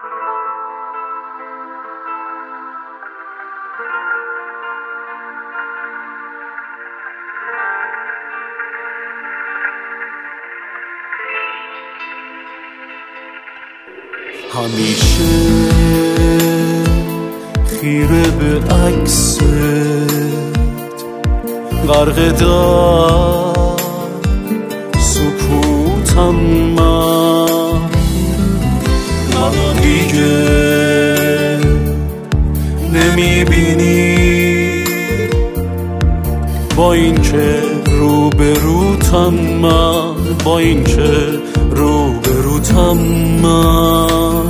همیشه خیره به عکست غرق در سکوتم من دیگه نمیبینی با این که روبروتم من با این که روبروتم من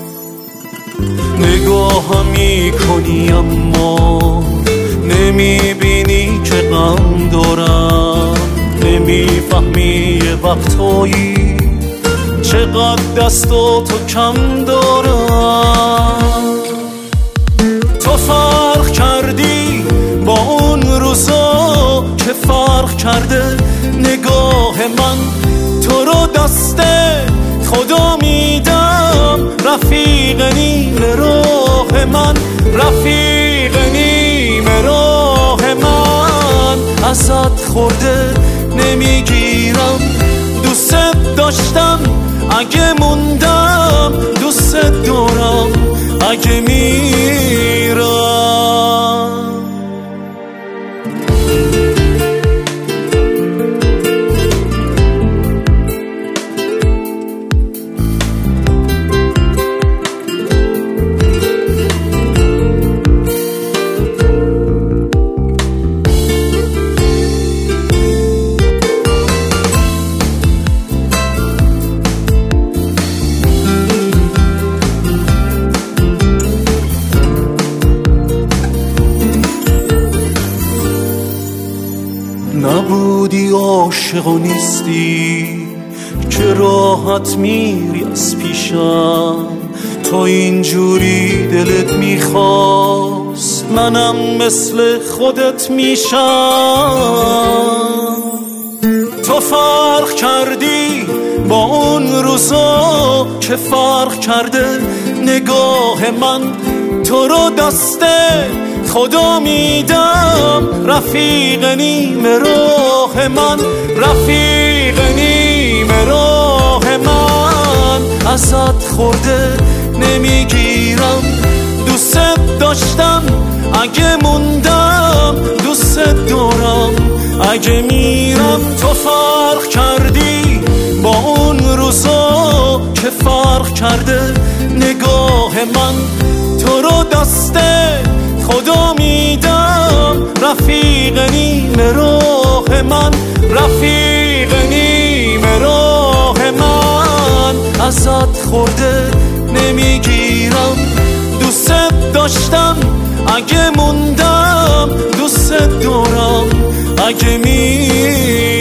نگاه میکنی اما نمیبینی که غم دارم نمیفهمی یه وقتایی چقدر دستاتو کم دارم تو فرق کردی با اون روزا که فرق کرده نگاه من تو رو دست خدا میدم رفیق نیم راه من رفیق نیم راه من ازت خورده نمیگیرم دوست داشتم اگه موندم دوست دارم اگه میرم نبودی عاشق و نیستی که راحت میری از پیشم تو اینجوری دلت میخواست منم مثل خودت میشم تو فرق کردی با اون روزا که فرق کرده نگاه من تو رو دست خدا میدم رفیق نیم راه من رفیق نیم راه من ازت خورده نمیگیرم دوست داشتم اگه موندم دوست دارم اگه میرم تو فرق کردی با اون روزا که فرق کرده نگاه من تو رو دست خدا میدم رفیق نیم راه من رفیق نیم راه من ازت خورده نمیگیرم دوست داشتم اگه موندم دوست دارم اگه